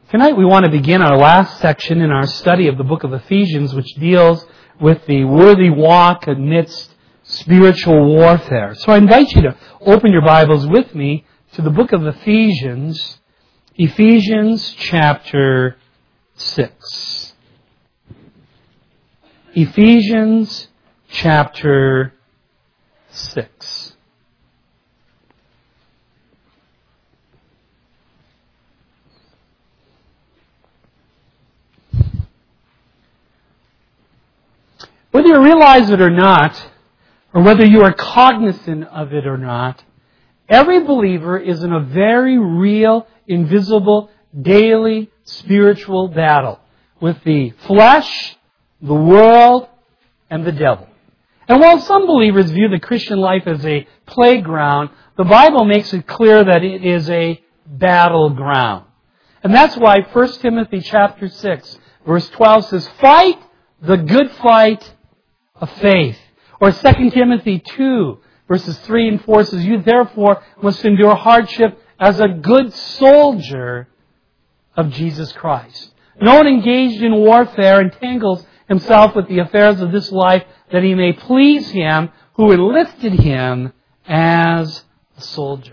Tonight we want to begin our last section in our study of the book of Ephesians, which deals with the worthy walk amidst spiritual warfare. So I invite you to open your Bibles with me to the book of Ephesians, Ephesians chapter 6. Ephesians chapter 6. Whether you realize it or not, or whether you are cognizant of it or not, every believer is in a very real, invisible, daily spiritual battle with the flesh, the world, and the devil. And while some believers view the Christian life as a playground, the Bible makes it clear that it is a battleground. And that's why 1 Timothy chapter 6, verse 12 says, "Fight the good fight of faith." Or 2 Timothy 2, verses 3 and 4 says, "You therefore must endure hardship as a good soldier of Jesus Christ. No one engaged in warfare entangles himself with the affairs of this life, that he may please him who enlisted him as a soldier."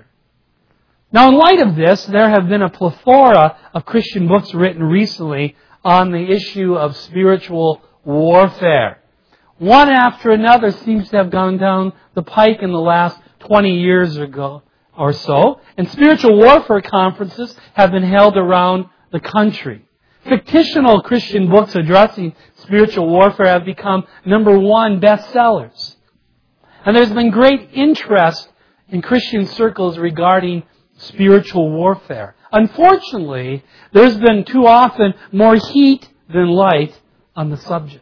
Now, in light of this, there have been a plethora of Christian books written recently on the issue of spiritual warfare. One after another seems to have gone down the pike in the last 20 years ago or so, and spiritual warfare conferences have been held around the country. Fictional Christian books addressing spiritual warfare have become #1 bestsellers. And there's been great interest in Christian circles regarding spiritual warfare. Unfortunately, there's been too often more heat than light on the subject.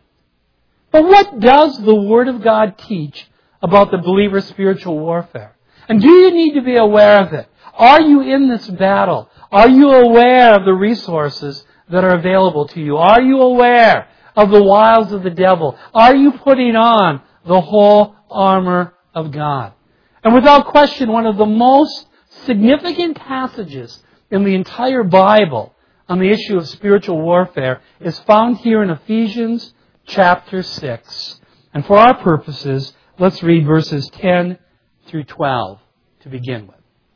But what does the Word of God teach about the believer's spiritual warfare? And do you need to be aware of it? Are you in this battle? Are you aware of the resources that are available to you? Are you aware of the wiles of the devil? Are you putting on the whole armor of God? And without question, one of the most significant passages in the entire Bible on the issue of spiritual warfare is found here in Ephesians chapter 6. And for our purposes, let's read verses 10 through 12 to begin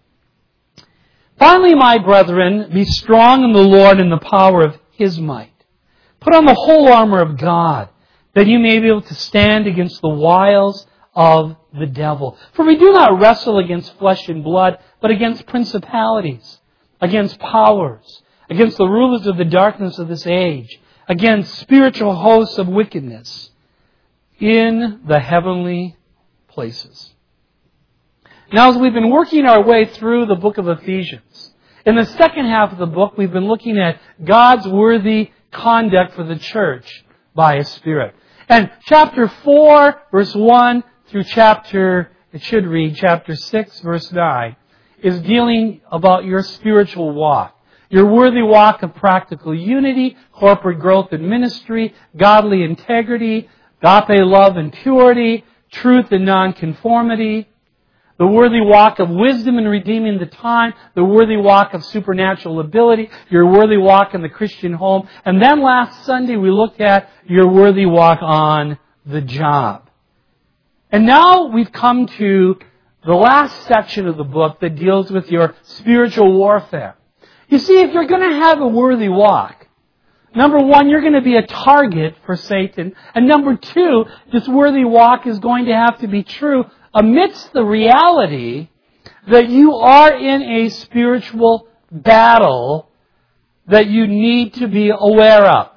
with. "Finally, my brethren, be strong in the Lord and the power of His might. Put on the whole armor of God, that you may be able to stand against the wiles of the devil. For we do not wrestle against flesh and blood, but against principalities, against powers, against the rulers of the darkness of this age, against spiritual hosts of wickedness in the heavenly places." Now, as we've been working our way through the book of Ephesians, in the second half of the book, we've been looking at God's worthy conduct for the church by His Spirit. And chapter 4, verse 1 through chapter 6, verse 9, is dealing about your spiritual walk. Your worthy walk of practical unity, corporate growth and ministry, godly integrity, agape love and purity, truth and nonconformity, the worthy walk of wisdom in redeeming the time, the worthy walk of supernatural ability, your worthy walk in the Christian home, and then last Sunday we looked at your worthy walk on the job. And now we've come to the last section of the book that deals with your spiritual warfare. You see, if you're going to have a worthy walk, #1, you're going to be a target for Satan. And #2, this worthy walk is going to have to be true amidst the reality that you are in a spiritual battle that you need to be aware of.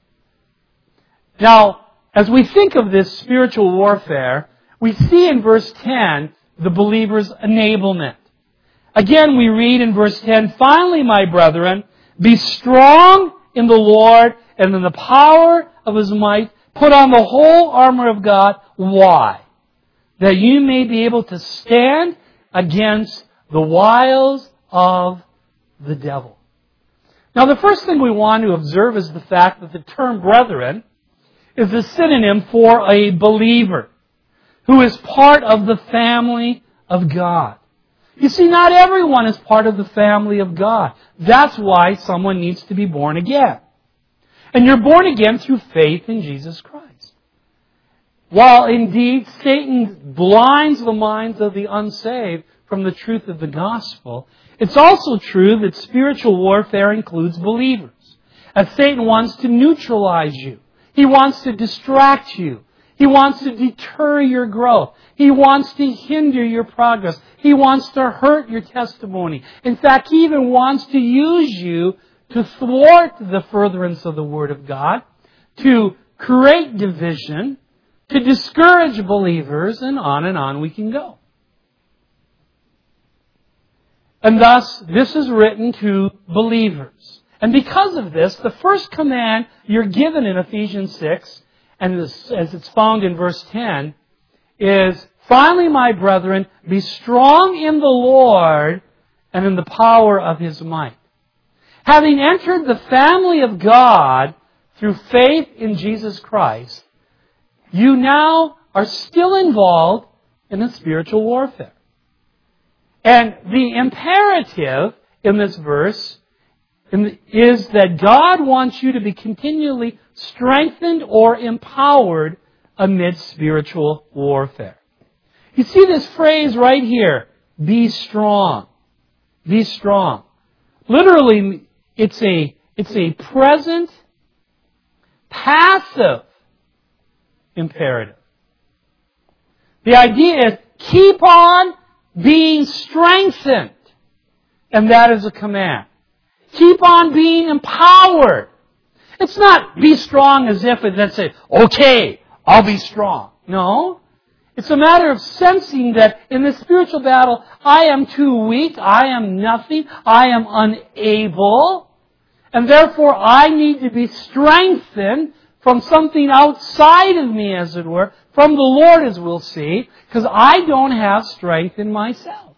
Now, as we think of this spiritual warfare, we see in verse 10 the believer's enablement. Again, we read in verse 10, "Finally, my brethren, be strong in the Lord and in the power of His might. Put on the whole armor of God." Why? "That you may be able to stand against the wiles of the devil." Now, the first thing we want to observe is the fact that the term brethren is a synonym for a believer who is part of the family of God. You see, not everyone is part of the family of God. That's why someone needs to be born again. And you're born again through faith in Jesus Christ. While indeed Satan blinds the minds of the unsaved from the truth of the gospel, it's also true that spiritual warfare includes believers. As Satan wants to neutralize you. He wants to distract you. He wants to deter your growth. He wants to hinder your progress. He wants to hurt your testimony. In fact, he even wants to use you to thwart the furtherance of the Word of God, to create division, to discourage believers, and on we can go. And thus, this is written to believers. And because of this, the first command you're given in Ephesians 6, and as it's found in verse 10, is, "Finally, my brethren, be strong in the Lord and in the power of His might." Having entered the family of God through faith in Jesus Christ, you now are still involved in a spiritual warfare. And the imperative in this verse is that God wants you to be continually strengthened or empowered amid spiritual warfare. You see this phrase right here, be strong. Be strong. Literally, it's a present, passive imperative. The idea is keep on being strengthened. And that is a command. Keep on being empowered. It's not be strong as if that's it. Okay, I'll be strong. No. It's a matter of sensing that in this spiritual battle, I am too weak, I am nothing, I am unable, and therefore I need to be strengthened from something outside of me, as it were, from the Lord, as we'll see, because I don't have strength in myself.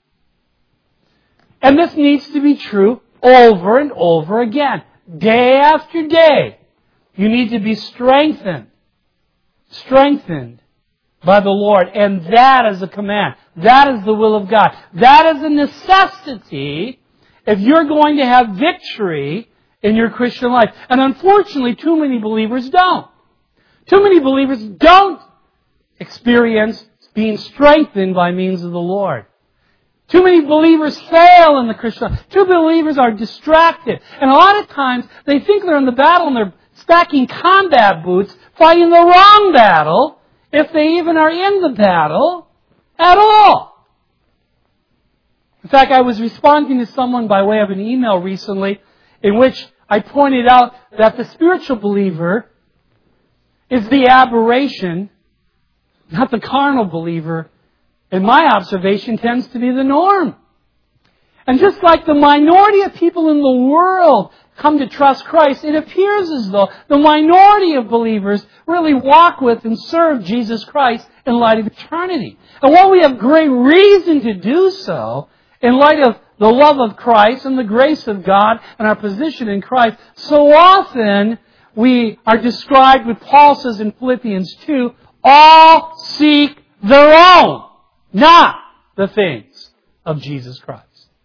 And this needs to be true over and over again. Day after day. You need to be strengthened. Strengthened by the Lord. And that is a command. That is the will of God. That is a necessity if you're going to have victory in your Christian life. And unfortunately, too many believers don't. Too many believers don't experience being strengthened by means of the Lord. Too many believers fail in the Christian life. Too many believers are distracted. And a lot of times, they think they're in the battle and they're stacking combat boots, fighting the wrong battle, if they even are in the battle at all. In fact, I was responding to someone by way of an email recently in which I pointed out that the spiritual believer is the aberration, not the carnal believer. In my observation, tends to be the norm. And just like the minority of people in the world come to trust Christ, it appears as though the minority of believers really walk with and serve Jesus Christ in light of eternity. And while we have great reason to do so, in light of the love of Christ and the grace of God and our position in Christ, so often we are described, what Paul says in Philippians 2, all seek their own, not the things of Jesus Christ.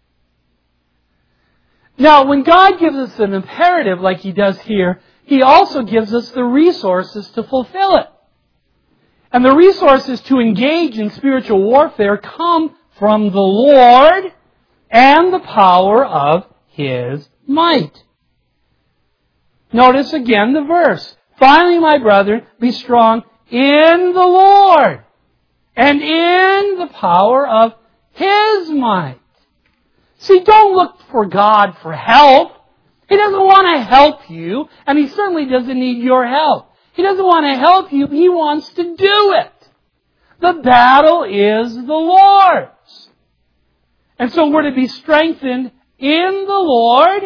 Now, when God gives us an imperative like He does here, He also gives us the resources to fulfill it. And the resources to engage in spiritual warfare come from the Lord and the power of His might. Notice again the verse. Finally, my brethren, be strong in the Lord and in the power of His might. See, don't look for God for help. He doesn't want to help you, and He certainly doesn't need your help. He doesn't want to help you, He wants to do it. The battle is the Lord's. And so we're to be strengthened in the Lord,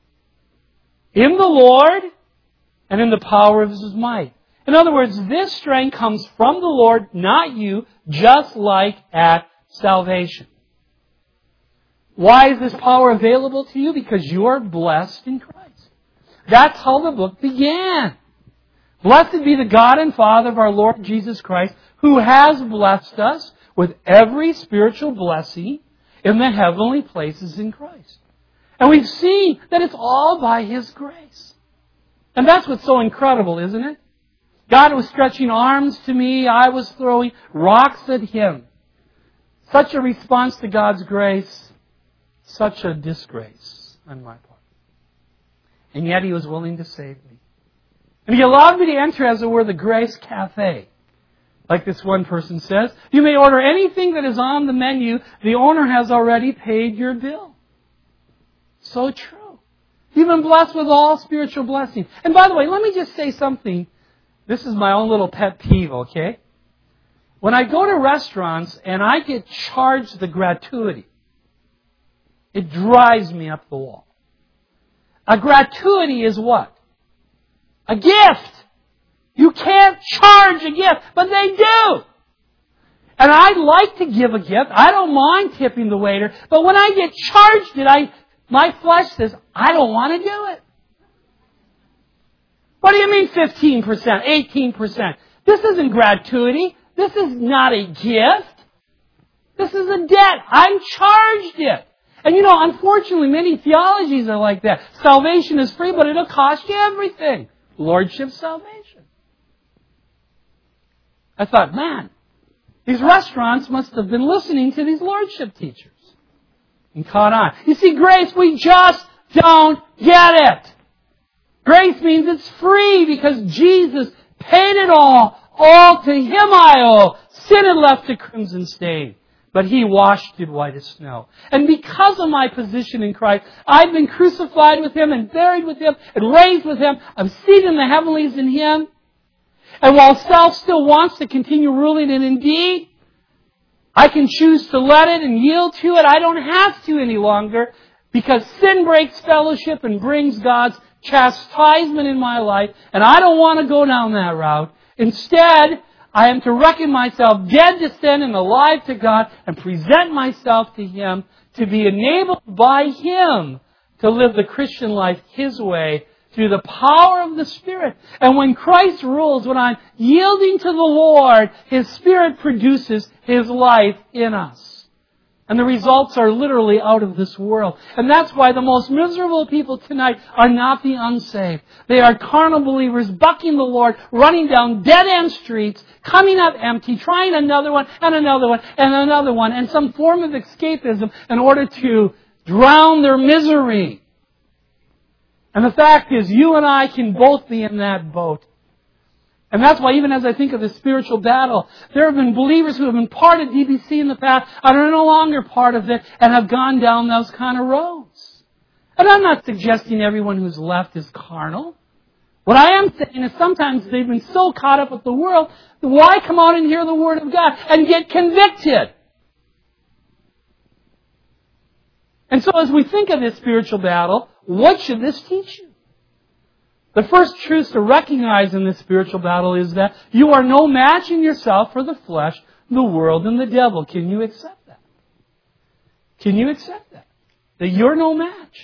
and in the power of His might. In other words, this strength comes from the Lord, not you, just like at salvation. Why is this power available to you? Because you are blessed in Christ. That's how the book began. Blessed be the God and Father of our Lord Jesus Christ, who has blessed us with every spiritual blessing in the heavenly places in Christ. And we've seen that it's all by His grace. And that's what's so incredible, isn't it? God was stretching arms to me. I was throwing rocks at Him. Such a response to God's grace. Such a disgrace on my part. And yet He was willing to save me. And He allowed me to enter, as it were, the Grace Cafe. Like this one person says, you may order anything that is on the menu. The owner has already paid your bill. So true. You've been blessed with all spiritual blessings. And by the way, let me just say something. This is my own little pet peeve, okay? When I go to restaurants and I get charged the gratuity, it drives me up the wall. A gratuity is what? A gift. You can't charge a gift, but they do. And I'd like to give a gift. I don't mind tipping the waiter, but when I get charged it, my flesh says, I don't want to do it. What do you mean 15%, 18%? This isn't gratuity. This is not a gift. This is a debt. I'm charged it. And unfortunately, many theologies are like that. Salvation is free, but it'll cost you everything. Lordship salvation. I thought, man, these restaurants must have been listening to these lordship teachers. And caught on. You see, grace, we just don't get it. Grace means it's free because Jesus paid it all. All to Him I owe. Sin had left a crimson stain, but He washed it white as snow. And because of my position in Christ, I've been crucified with Him and buried with Him and raised with Him. I'm seated in the heavenlies in Him. And while self still wants to continue ruling, and indeed, I can choose to let it and yield to it. I don't have to any longer because sin breaks fellowship and brings God's chastisement in my life. And I don't want to go down that route. Instead, I am to reckon myself dead to sin and alive to God and present myself to Him to be enabled by Him to live the Christian life His way through the power of the Spirit. And when Christ rules, when I'm yielding to the Lord, His Spirit produces His life in us. And the results are literally out of this world. And that's why the most miserable people tonight are not the unsaved. They are carnal believers bucking the Lord, running down dead-end streets, coming up empty, trying another one and another one and another one, and some form of escapism in order to drown their misery. And the fact is, you and I can both be in that boat. And that's why even as I think of the spiritual battle, there have been believers who have been part of DBC in the past and are no longer part of it and have gone down those kind of roads. And I'm not suggesting everyone who's left is carnal. What I am saying is sometimes they've been so caught up with the world, why come out and hear the Word of God and get convicted? And so as we think of this spiritual battle, what should this teach you? The first truth to recognize in this spiritual battle is that you are no match in yourself for the flesh, the world, and the devil. Can you accept that? Can you accept that? That you're no match.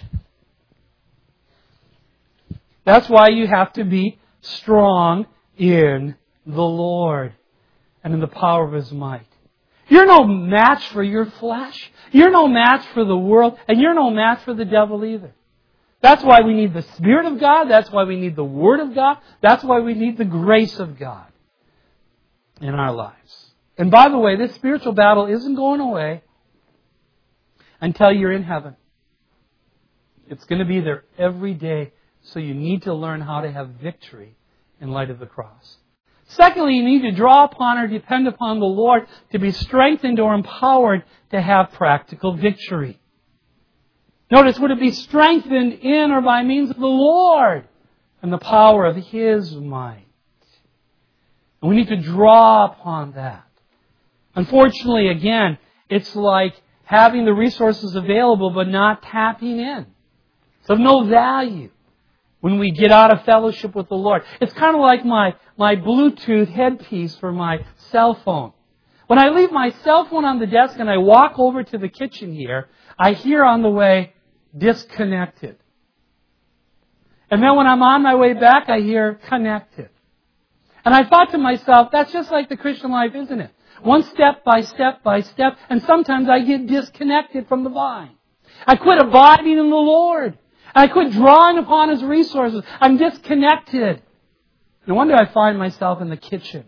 That's why you have to be strong in the Lord and in the power of His might. You're no match for your flesh. You're no match for the world. And you're no match for the devil either. That's why we need the Spirit of God. That's why we need the Word of God. That's why we need the grace of God in our lives. And by the way, this spiritual battle isn't going away until you're in heaven. It's going to be there every day. So you need to learn how to have victory in light of the cross. Secondly, you need to draw upon or depend upon the Lord to be strengthened or empowered to have practical victory. Notice, would it be strengthened in or by means of the Lord and the power of His might? And we need to draw upon that. Unfortunately, again, it's like having the resources available but not tapping in. It's of no value when we get out of fellowship with the Lord. It's kind of like my Bluetooth headpiece for my cell phone. When I leave my cell phone on the desk and I walk over to the kitchen here, I hear on the way, disconnected. And then when I'm on my way back, I hear connected. And I thought to myself, that's just like the Christian life, isn't it? one step by step by step, and sometimes I get disconnected from the vine. I quit abiding in the Lord. I quit drawing upon His resources. I'm disconnected. No wonder I find myself in the kitchen.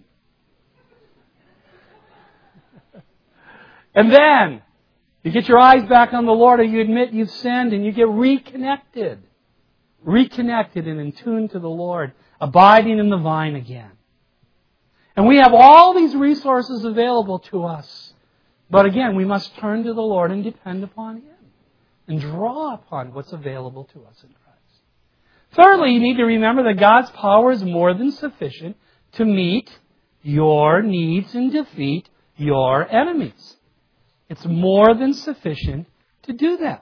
And then, you get your eyes back on the Lord, or you admit you've sinned, and you get reconnected. Reconnected and in tune to the Lord, abiding in the vine again. And we have all these resources available to us. But again, we must turn to the Lord and depend upon Him. And draw upon what's available to us in Christ. Thirdly, you need to remember that God's power is more than sufficient to meet your needs and defeat your enemies. It's more than sufficient to do that.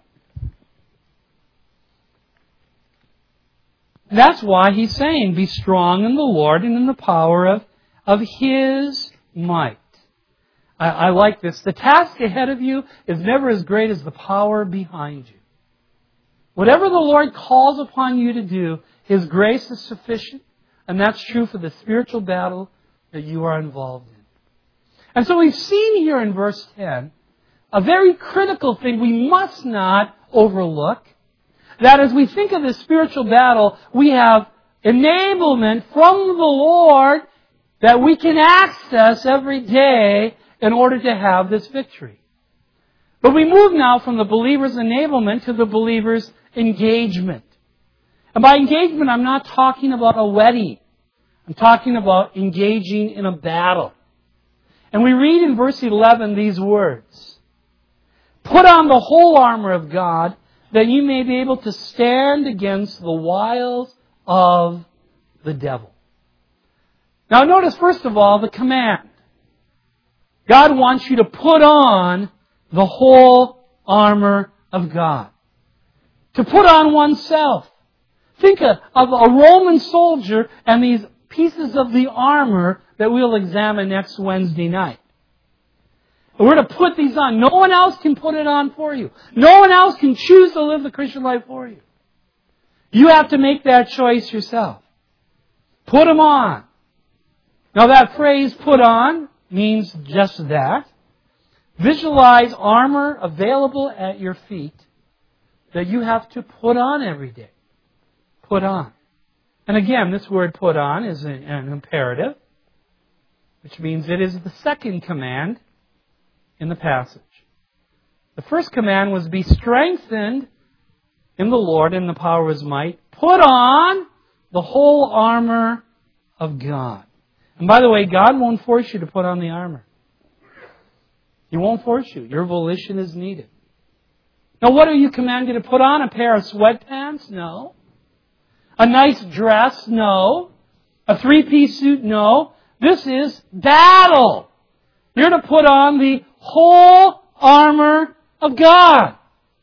That's why He's saying, be strong in the Lord and in the power of His might. I like this. The task ahead of you is never as great as the power behind you. Whatever the Lord calls upon you to do, His grace is sufficient, and that's true for the spiritual battle that you are involved in. And so we've seen here in verse 10 a very critical thing we must not overlook. That as we think of this spiritual battle, we have enablement from the Lord that we can access every day in order to have this victory. But we move now from the believer's enablement to the believer's engagement. And by engagement, I'm not talking about a wedding. I'm talking about engaging in a battle. And we read in verse 11 these words. Put on the whole armor of God, that you may be able to stand against the wiles of the devil. Now notice, first of all, the command. God wants you to put on the whole armor of God. To put on oneself. Think of a Roman soldier and these pieces of the armor that we'll examine next Wednesday night. We're to put these on. No one else can put it on for you. No one else can choose to live the Christian life for you. You have to make that choice yourself. Put them on. Now that phrase, put on, means just that. Visualize armor available at your feet that you have to put on every day. Put on. And again, this word put on is an imperative, which means it is the second command in the passage. The first command was be strengthened in the Lord and the power of His might. Put on the whole armor of God. And by the way, God won't force you to put on the armor. He won't force you. Your volition is needed. Now, what are you commanded to put on? A pair of sweatpants? No. A nice dress? No. A three-piece suit? No. This is battle. You're to put on the whole armor of God.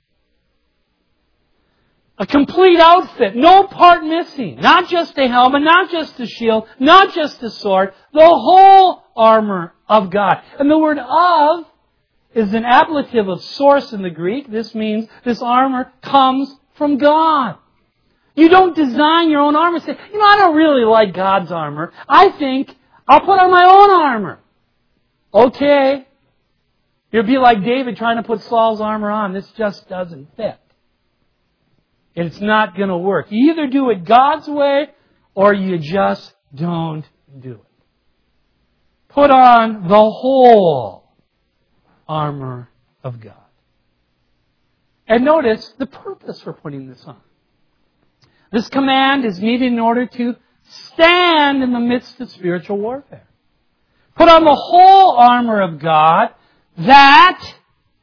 A complete outfit, no part missing. Not just a helmet, not just a shield, not just a sword. The whole armor of God. And the word of is an ablative of source in the Greek. This means this armor comes from God. You don't design your own armor. Say, I don't really like God's armor. I think I'll put on my own armor. Okay. You'll be like David trying to put Saul's armor on. This just doesn't fit. It's not going to work. You either do it God's way or you just don't do it. Put on the whole armor of God. And notice the purpose for putting this on. This command is needed in order to stand in the midst of spiritual warfare. Put on the whole armor of God that,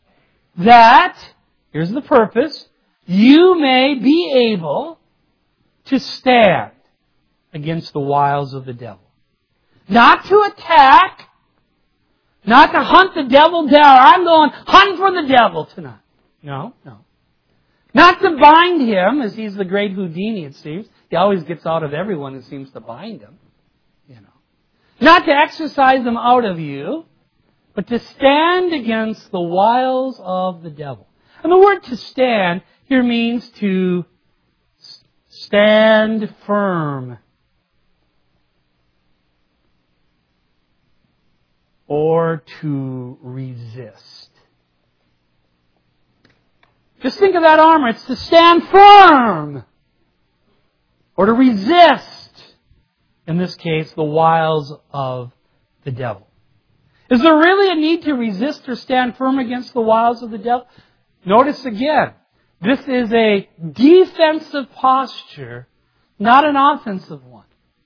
here's the purpose, you may be able to stand against the wiles of the devil. Not to attack, not to hunt the devil down. I'm going hunt for the devil tonight. No. Not to bind him, as he's the great Houdini, it seems. He always gets out of everyone who seems to bind him. Not to exercise them out of you, but to stand against the wiles of the devil. And the word to stand here means to stand firm. or to resist. Just think of that armor. It's to stand firm or to resist, in this case, the wiles of the devil. Is there really a need to resist or stand firm against the wiles of the devil? Notice again, this is a defensive posture, not an offensive one.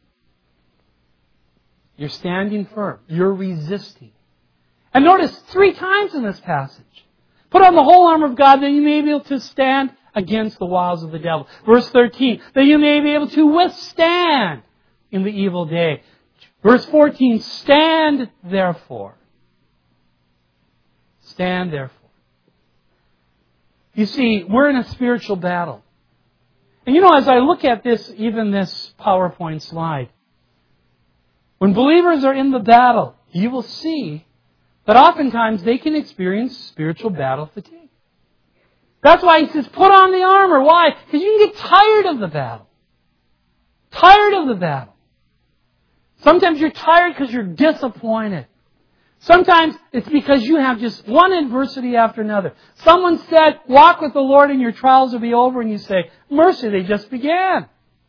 You're standing firm. You're resisting. And notice 3 times in this passage. Put on the whole armor of God that you may be able to stand against the wiles of the devil. Verse 13, that you may be able to withstand in the evil day. Verse 14, stand therefore. Stand therefore. You see, we're in a spiritual battle. And as I look at this, even this PowerPoint slide, when believers are in the battle, you will see that oftentimes they can experience spiritual battle fatigue. That's why he says, put on the armor. Why? Because you can get tired of the battle. Tired of the battle. Sometimes you're tired because you're disappointed. Sometimes it's because you have just one adversity after another. Someone said, walk with the Lord and your trials will be over, and you say, mercy, they just began.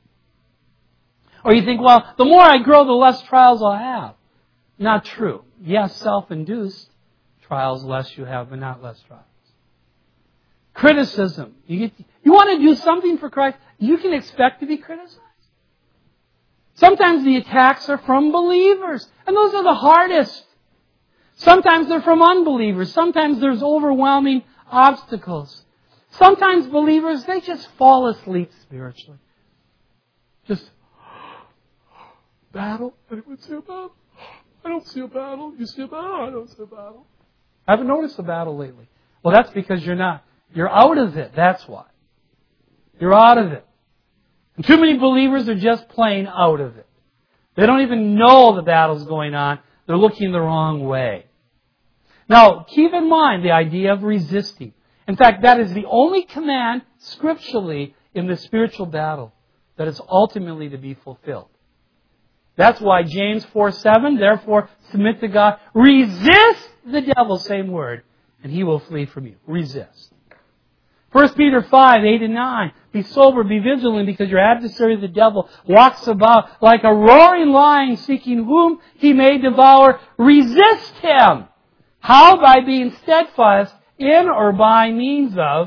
Or you think, well, the more I grow, the less trials I'll have. Not true. Yes, self-induced trials, less you have, but not less trials. Criticism. You want to do something for Christ, you can expect to be criticized. Sometimes the attacks are from believers, and those are the hardest. Sometimes they're from unbelievers. Sometimes there's overwhelming obstacles. Sometimes believers, they just fall asleep spiritually. Just, battle? Anyone see a battle? I don't see a battle. You see a battle? I don't see a battle. I haven't noticed a battle lately. Well, that's because you're not. You're out of it. That's why. You're out of it. And too many believers are just plain out of it. They don't even know the battle's going on. They're looking the wrong way. Now, keep in mind the idea of resisting. In fact, that is the only command scripturally in the spiritual battle that is ultimately to be fulfilled. That's why James 4:7, therefore submit to God. Resist the devil, same word, and he will flee from you. Resist. 1 Peter 5:8 and 9. Be sober, be vigilant, because your adversary, the devil, walks about like a roaring lion, seeking whom he may devour. Resist him. How? By being steadfast in or by means of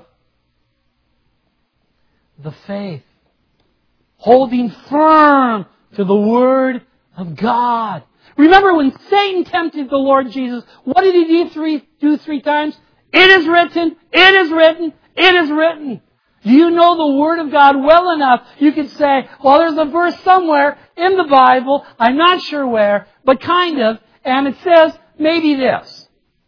the faith. Holding firm to the Word of God. Remember when Satan tempted the Lord Jesus, what did he do three times? It is written, it is written, it is written. Do you know the Word of God well enough? You could say, well, there's a verse somewhere in the Bible, I'm not sure where, but kind of, and it says maybe this.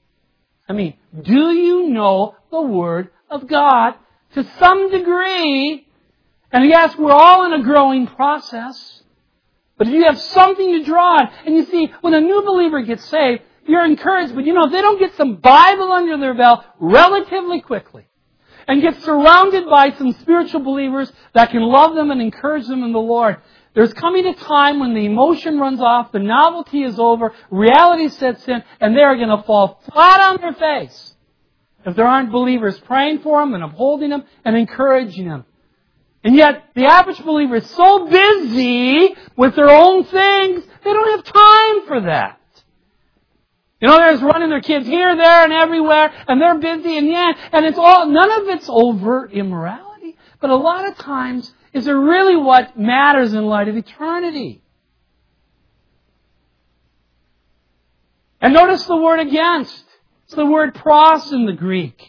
Do you know the Word of God to some degree? And yes, we're all in a growing process. But if you have something to draw on, and you see, when a new believer gets saved, you're encouraged, but if they don't get some Bible under their belt relatively quickly, and get surrounded by some spiritual believers that can love them and encourage them in the Lord, there's coming a time when the emotion runs off, the novelty is over, reality sets in, and they're going to fall flat on their face if there aren't believers praying for them and upholding them and encouraging them. And yet, the average believer is so busy with their own things, they don't have time for that. They're just running their kids here, there, and everywhere, and they're busy, and it's all, none of it's overt immorality. But a lot of times, is it really what matters in light of eternity? And notice the word against. It's the word pros in the Greek.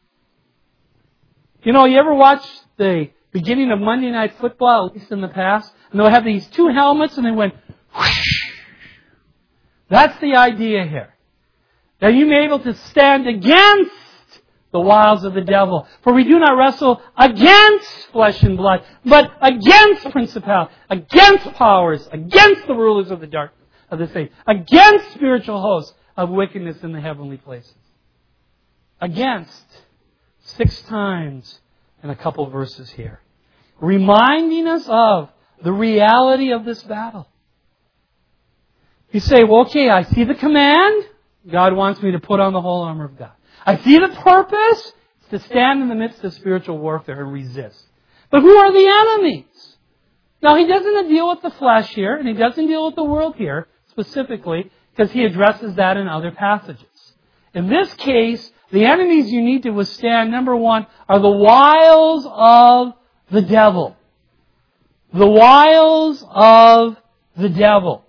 You ever watch the beginning of Monday Night Football, at least in the past, and they'll have these 2 helmets, and they went whoosh. That's the idea here. That you may be able to stand against the wiles of the devil. For we do not wrestle against flesh and blood, but against principalities, against powers, against the rulers of the darkness of this age, against spiritual hosts of wickedness in the heavenly places. Against 6 times in a couple verses here. Reminding us of the reality of this battle. You say, well, okay, I see the command. God wants me to put on the whole armor of God. I see the purpose. It's to stand in the midst of spiritual warfare and resist. But who are the enemies? Now, he doesn't deal with the flesh here, and he doesn't deal with the world here specifically, because he addresses that in other passages. In this case, the enemies you need to withstand, number one, are the wiles of the devil. The wiles of the devil.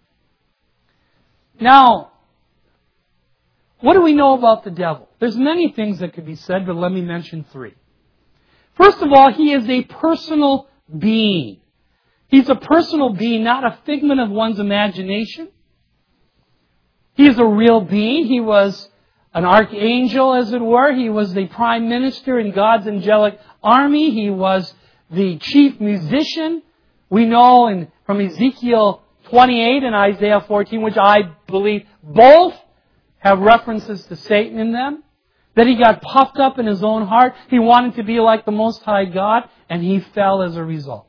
Now, what do we know about the devil? There's many things that could be said, but let me mention three. First of all, he is a personal being. He's a personal being, not a figment of one's imagination. He is a real being. He was an archangel, as it were. He was the prime minister in God's angelic army. He was the chief musician. We know from Ezekiel 28 and Isaiah 14, which I believe both have references to Satan in them, that he got puffed up in his own heart. He wanted to be like the Most High God, and he fell as a result.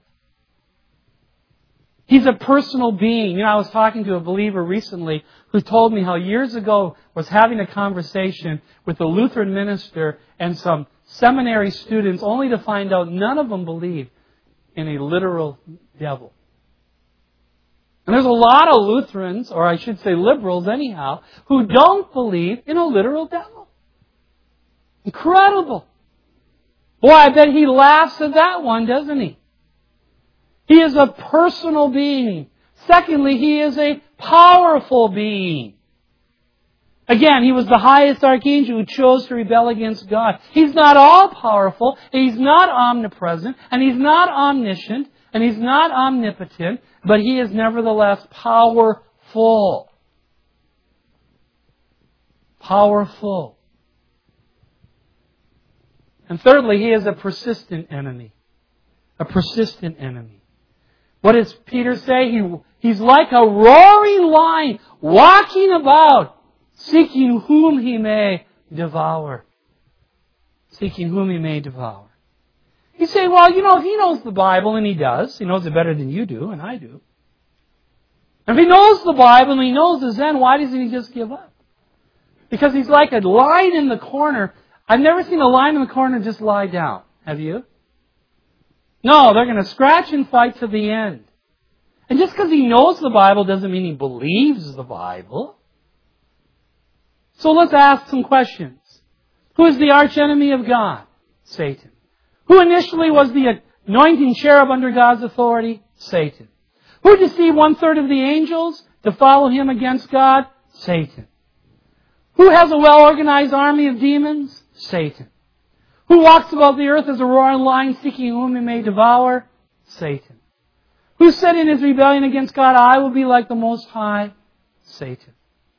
He's a personal being. I was talking to a believer recently who told me how years ago was having a conversation with a Lutheran minister and some seminary students, only to find out none of them believed in a literal devil. And there's a lot of Lutherans, or I should say liberals anyhow, who don't believe in a literal devil. Incredible. Boy, I bet he laughs at that one, doesn't he? He is a personal being. Secondly, he is a powerful being. Again, he was the highest archangel who chose to rebel against God. He's not all-powerful, he's not omnipresent, and he's not omniscient, and he's not omnipotent, but he is nevertheless powerful. Powerful. And thirdly, he is a persistent enemy. A persistent enemy. What does Peter say? He's like a roaring lion, walking about, seeking whom he may devour. Seeking whom he may devour. You say, well, if he knows the Bible, and he does, he knows it better than you do, and I do. If he knows the Bible, and he knows the Zen, why doesn't he just give up? Because he's like a lion in the corner. I've never seen a lion in the corner just lie down. Have you? No, they're going to scratch and fight to the end. And just because he knows the Bible doesn't mean he believes the Bible. So let's ask some questions. Who is the archenemy of God? Satan. Who initially was the anointing cherub under God's authority? Satan. Who deceived 1/3 of the angels to follow him against God? Satan. Who has a well-organized army of demons? Satan. Who walks about the earth as a roaring lion seeking whom he may devour? Satan. Who said in his rebellion against God, I will be like the Most High? Satan.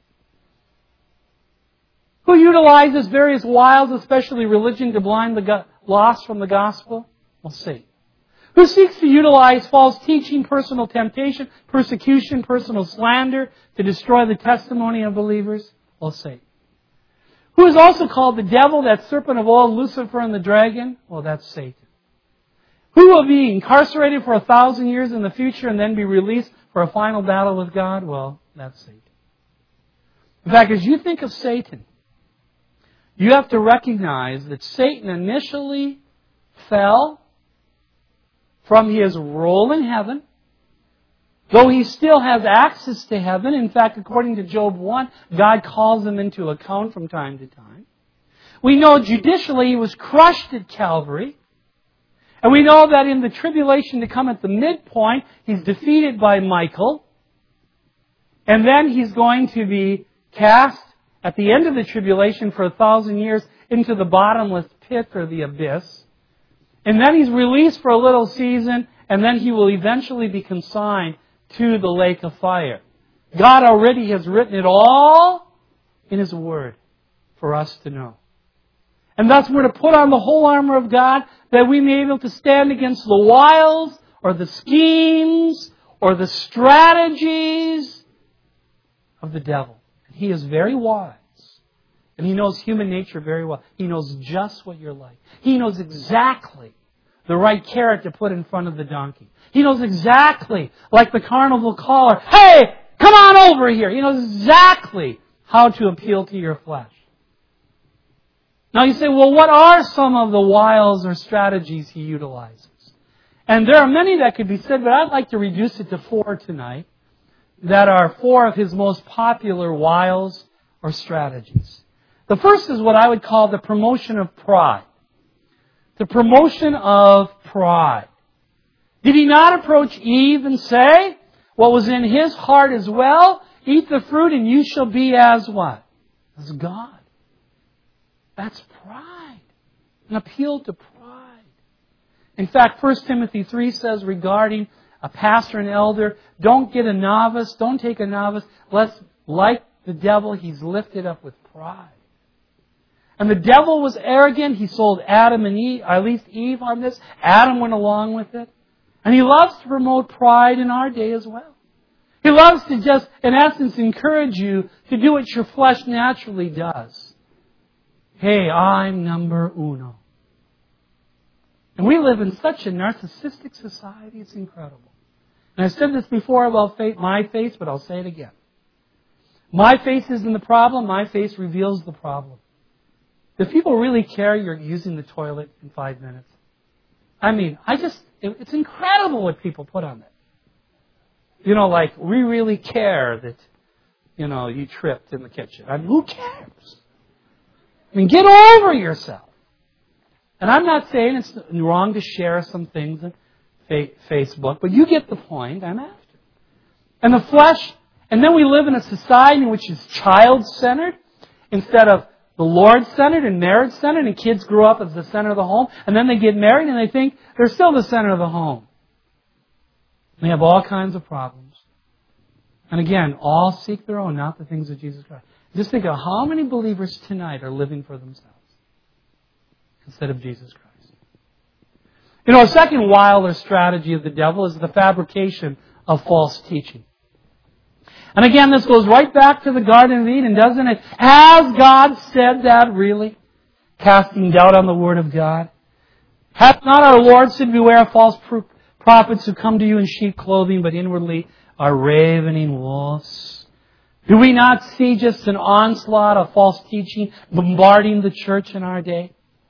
Who utilizes various wiles, especially religion, to blind the lost from the gospel? Well, Satan. Who seeks to utilize false teaching, personal temptation, persecution, personal slander to destroy the testimony of believers? Well, Satan. Who is also called the devil, that serpent of old, Lucifer and the dragon? Well, that's Satan. Who will be incarcerated for 1,000 years in the future and then be released for a final battle with God? Well, that's Satan. In fact, as you think of Satan, you have to recognize that Satan initially fell from his role in heaven, though he still has access to heaven. In fact, according to Job 1, God calls him into account from time to time. We know judicially he was crushed at Calvary. And we know that in the tribulation to come at the midpoint, he's defeated by Michael. And then he's going to be cast at the end of the tribulation for 1,000 years into the bottomless pit or the abyss. And then he's released for a little season, and then he will eventually be consigned to the lake of fire. God already has written it all in His Word for us to know. And thus we're to put on the whole armor of God that we may be able to stand against the wiles or the schemes or the strategies of the devil. And he is very wise. And he knows human nature very well. He knows just what you're like. He knows exactly the right carrot to put in front of the donkey. He knows exactly, like the carnival caller, hey, come on over here. He knows exactly how to appeal to your flesh. Now you say, well, what are some of the wiles or strategies he utilizes? And there are many that could be said, but I'd like to reduce it to 4 tonight, that are 4 of his most popular wiles or strategies. The first is what I would call the promotion of pride. The promotion of pride. Did he not approach Eve and say, what was in his heart as well? Eat the fruit and you shall be as what? As God. That's pride. An appeal to pride. In fact, 1 Timothy 3 says regarding a pastor and elder, don't get a novice, don't take a novice, lest, like the devil, he's lifted up with pride. And the devil was arrogant. He sold Adam and Eve, at least Eve on this. Adam went along with it. And he loves to promote pride in our day as well. He loves to just, in essence, encourage you to do what your flesh naturally does. Hey, I'm number uno. And we live in such a narcissistic society, it's incredible. And I've said this before about my face, but I'll say it again. My face isn't the problem, my face reveals the problem. Do people really care you're using the toilet in 5 minutes? I mean, it's incredible what people put on it. You know, like, we really care that, you tripped in the kitchen. I mean, who cares? I mean, get over yourself. And I'm not saying it's wrong to share some things on Facebook, but you get the point I'm after. And the flesh, and then we live in a society which is child-centered instead of the Lord-centered and marriage-centered, and kids grow up as the center of the home, and then they get married and they think they're still the center of the home. They have all kinds of problems. And again, all seek their own, not the things of Jesus Christ. Just think of how many believers tonight are living for themselves instead of Jesus Christ. A second wile or strategy of the devil is the fabrication of false teaching. And again, this goes right back to the Garden of Eden, doesn't it? Has God said that really? Casting doubt on the Word of God. Hath not our Lord said, beware of false prophets who come to you in sheep clothing, but inwardly are ravening wolves? Do we not see just an onslaught of false teaching bombarding the church in our day?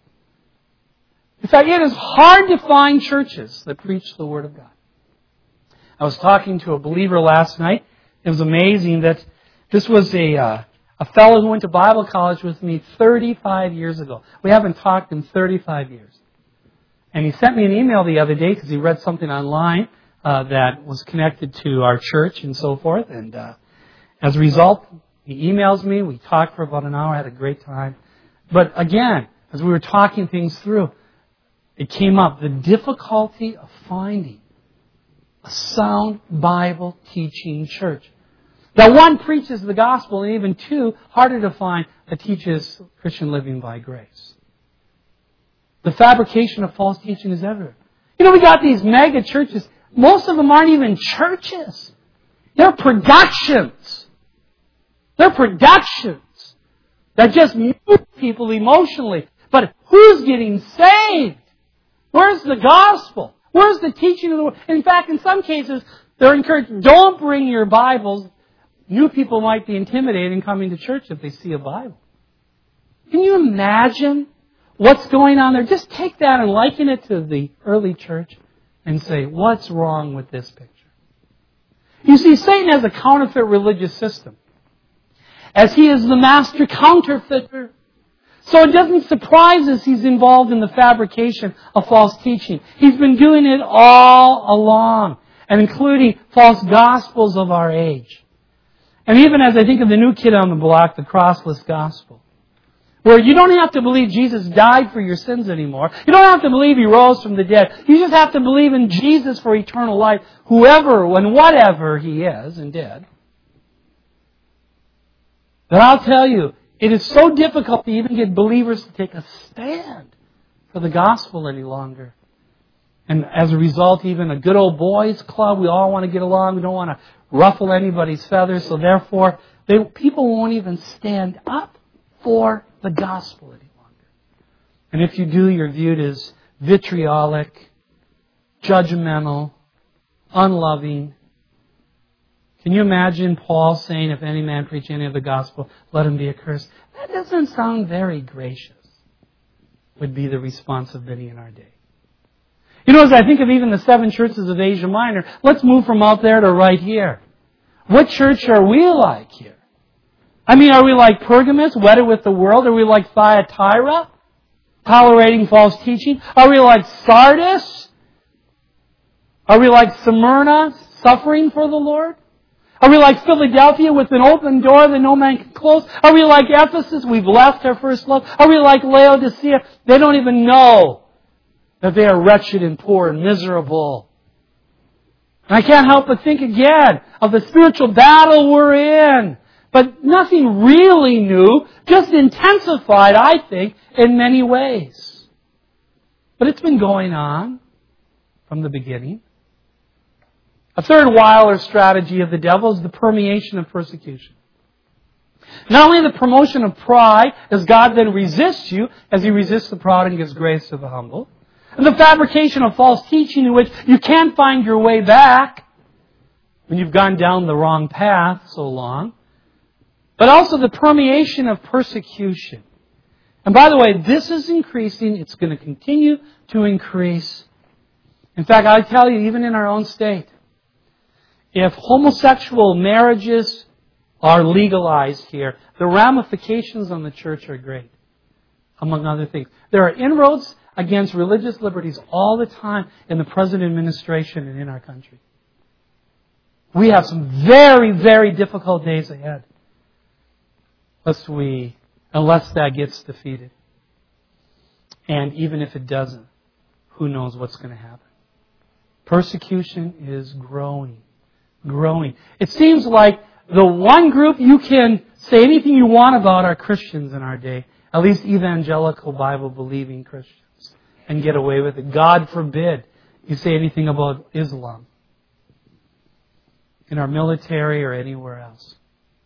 In fact, it is hard to find churches that preach the Word of God. I was talking to a believer last night. It was amazing that this was a fellow who went to Bible college with me 35 years ago. We haven't talked in 35 years. And he sent me an email the other day because he read something online that was connected to our church and so forth. And as a result, he emails me. We talked for about an hour, had a great time. But again, as we were talking things through, it came up, the difficulty of finding a sound Bible teaching church. That one preaches the gospel, and even 2, harder to find, that teaches Christian living by grace. The fabrication of false teaching is everywhere. We got these mega churches. Most of them aren't even churches. They're productions. They're productions that just move people emotionally. But who's getting saved? Where's the gospel? Where's the teaching of the Word? In fact, in some cases, they're encouraged, don't bring your Bibles. New people might be intimidated in coming to church if they see a Bible. Can you imagine what's going on there? Just take that and liken it to the early church and say, what's wrong with this picture? You see, Satan has a counterfeit religious system. As he is the master counterfeiter. So it doesn't surprise us he's involved in the fabrication of false teaching. He's been doing it all along, and including false gospels of our age. And even as I think of the new kid on the block, the crossless gospel, where you don't have to believe Jesus died for your sins anymore. You don't have to believe He rose from the dead. You just have to believe in Jesus for eternal life, whoever and whatever He is and did. But I'll tell you, it is so difficult to even get believers to take a stand for the gospel any longer. And as a result, even a good old boys club, we all want to get along. We don't want to ruffle anybody's feathers. So therefore, people won't even stand up for the gospel any longer. And if you do, you're viewed as vitriolic, judgmental, unloving, Can you imagine Paul saying, if any man preach any of the gospel, let him be accursed? That doesn't sound very gracious, would be the response of many in our day. You know, as I think of even the 7 churches of Asia Minor, let's move from out there to right here. What church are we like here? I mean, are we like Pergamos, wedded with the world? Are we like Thyatira, tolerating false teaching? Are we like Sardis? Are we like Smyrna, suffering for the Lord? Are we like Philadelphia with an open door that no man can close? Are we like Ephesus? We've left our first love. Are we like Laodicea? They don't even know that they are wretched and poor and miserable. And I can't help but think again of the spiritual battle we're in. But nothing really new, just intensified, I think, in many ways. But it's been going on from the beginning. A third wile or strategy of the devil is the permeation of persecution. Not only the promotion of pride, as God then resists you, as He resists the proud and gives grace to the humble, and the fabrication of false teaching in which you can't find your way back when you've gone down the wrong path so long, but also the permeation of persecution. And by the way, this is increasing. It's going to continue to increase. In fact, I tell you, even in our own state, if homosexual marriages are legalized here, the ramifications on the church are great, among other things. There are inroads against religious liberties all the time in the present administration and in our country. We have some very, very difficult days ahead, unless that gets defeated. And even if it doesn't, who knows what's going to happen. Persecution is growing. It seems like the one group you can say anything you want about are Christians in our day, at least evangelical Bible-believing Christians, and get away with it. God forbid you say anything about Islam in our military or anywhere else.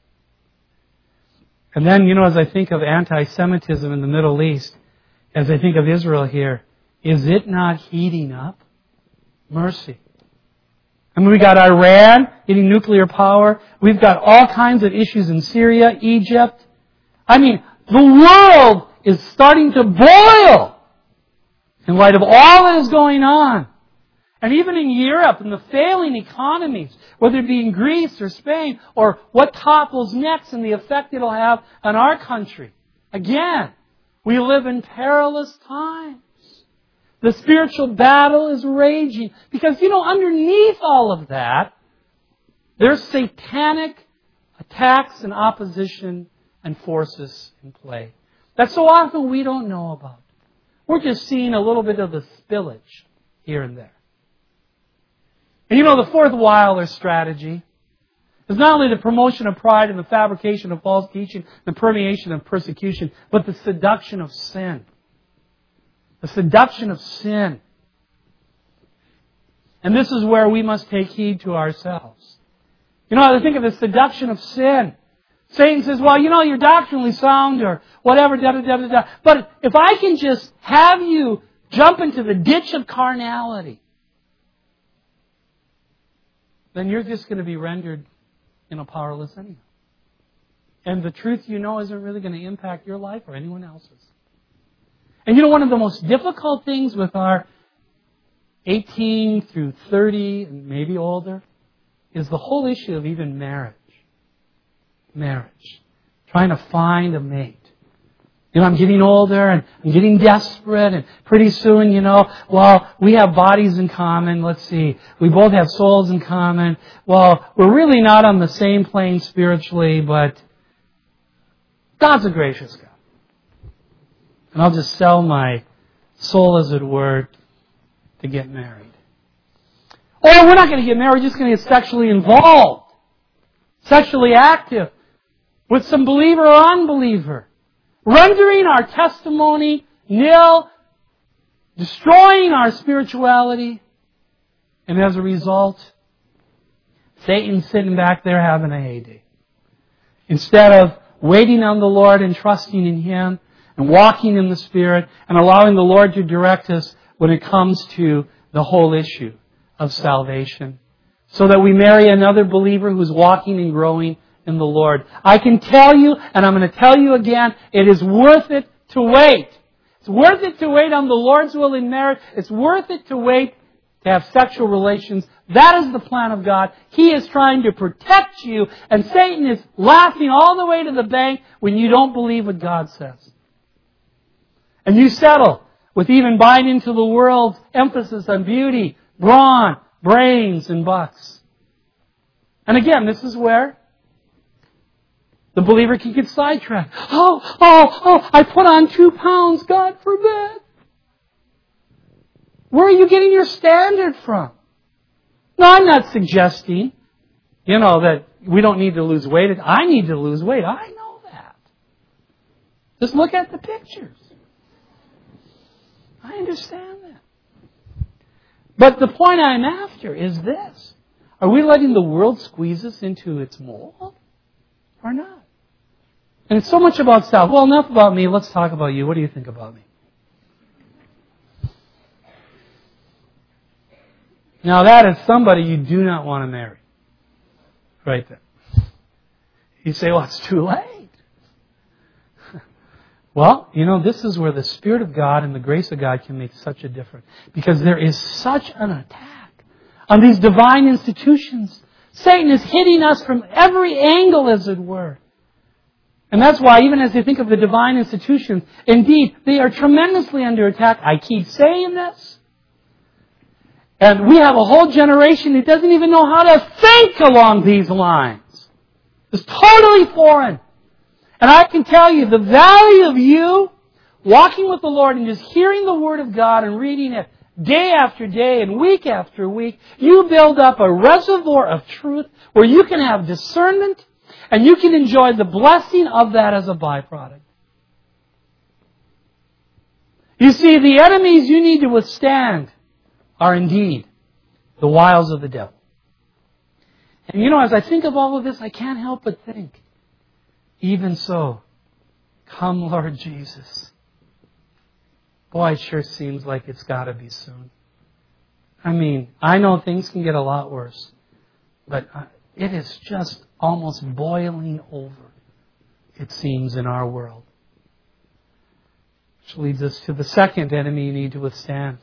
And then, as I think of anti-Semitism in the Middle East, as I think of Israel here, is it not heating up? Mercy. I mean, we got Iran getting nuclear power. We've got all kinds of issues in Syria, Egypt. I mean, the world is starting to boil in light of all that is going on. And even in Europe, in the failing economies, whether it be in Greece or Spain, or what topples next and the effect it'll have on our country. Again, we live in perilous times. The spiritual battle is raging. Because, underneath all of that, there's satanic attacks and opposition and forces in play that so often we don't know about. We're just seeing a little bit of the spillage here and there. And the fourth wile or strategy is not only the promotion of pride and the fabrication of false teaching, the permeation of persecution, but the seduction of sin. The seduction of sin. And this is where we must take heed to ourselves. I think of the seduction of sin. Satan says, well, you're doctrinally sound or whatever, da-da-da-da-da. But if I can just have you jump into the ditch of carnality, then you're just going to be rendered, powerless anyhow. And the truth isn't really going to impact your life or anyone else's. And one of the most difficult things with our 18 through 30 and maybe older is the whole issue of even marriage. Marriage. Trying to find a mate. I'm getting older and I'm getting desperate and pretty soon, we have bodies in common. Let's see. We both have souls in common. Well, we're really not on the same plane spiritually, but God's a gracious God. And I'll just sell my soul, as it were, to get married. Or we're not going to get married, we're just going to get sexually involved. Sexually active. With some believer or unbeliever. Rendering our testimony nil. Destroying our spirituality. And as a result, Satan's sitting back there having a heyday. Instead of waiting on the Lord and trusting in Him, and walking in the Spirit, and allowing the Lord to direct us when it comes to the whole issue of salvation, so that we marry another believer who's walking and growing in the Lord. I can tell you, and I'm going to tell you again, it is worth it to wait. It's worth it to wait on the Lord's will in marriage. It's worth it to wait to have sexual relations. That is the plan of God. He is trying to protect you, and Satan is laughing all the way to the bank when you don't believe what God says. And you settle with even buying into the world's emphasis on beauty, brawn, brains, and bucks. And again, this is where the believer can get sidetracked. I put on 2 pounds, God forbid. Where are you getting your standard from? No, I'm not suggesting, that we don't need to lose weight. I need to lose weight. I know that. Just look at the pictures. I understand that. But the point I'm after is this. Are we letting the world squeeze us into its mold or not? And it's so much about self. Well, enough about me. Let's talk about you. What do you think about me? Now that is somebody you do not want to marry. Right there. You say, well, it's too late. Well, this is where the Spirit of God and the grace of God can make such a difference. Because there is such an attack on these divine institutions. Satan is hitting us from every angle, as it were. And that's why, even as you think of the divine institutions, indeed, they are tremendously under attack. I keep saying this. And we have a whole generation that doesn't even know how to think along these lines. It's totally foreign. And I can tell you, the value of you walking with the Lord and just hearing the Word of God and reading it day after day and week after week, you build up a reservoir of truth where you can have discernment and you can enjoy the blessing of that as a byproduct. You see, the enemies you need to withstand are indeed the wiles of the devil. And as I think of all of this, I can't help but think, even so, come Lord Jesus. Boy, it sure seems like it's got to be soon. I know things can get a lot worse, but it is just almost boiling over, it seems, in our world. Which leads us to the second enemy you need to withstand.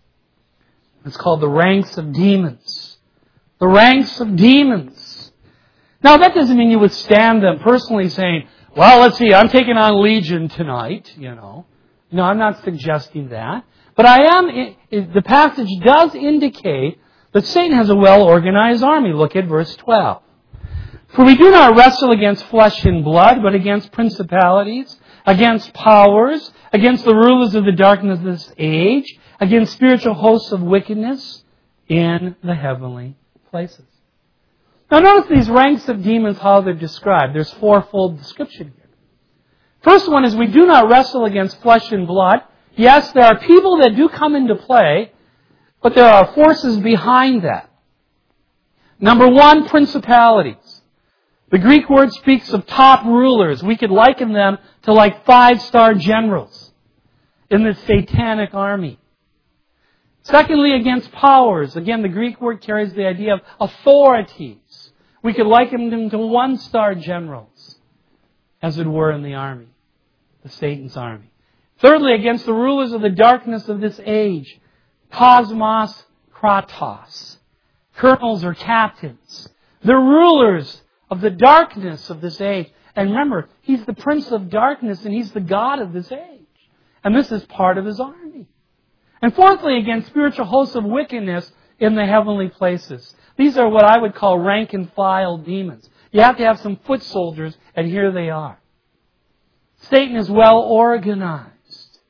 It's called the ranks of demons. The ranks of demons. Now, that doesn't mean you withstand them personally saying, well, let's see, I'm taking on Legion tonight, No, I'm not suggesting that. But the passage does indicate that Satan has a well-organized army. Look at verse 12. For we do not wrestle against flesh and blood, but against principalities, against powers, against the rulers of the darkness of this age, against spiritual hosts of wickedness in the heavenly places. Now notice these ranks of demons, how they're described. There's fourfold description here. First one is we do not wrestle against flesh and blood. Yes, there are people that do come into play, but there are forces behind that. Number one, principalities. The Greek word speaks of top rulers. We could liken them to like 5-star generals in the satanic army. Secondly, against powers. Again, the Greek word carries the idea of authorities. We could liken them to 1-star generals, as it were, in the army, the Satan's army. Thirdly, against the rulers of the darkness of this age, cosmos kratos, colonels or captains, the rulers of the darkness of this age. And remember, he's the prince of darkness and he's the god of this age. And this is part of his army. And fourthly, against spiritual hosts of wickedness in the heavenly places. These are what I would call rank and file demons. You have to have some foot soldiers, and here they are. Satan is well organized.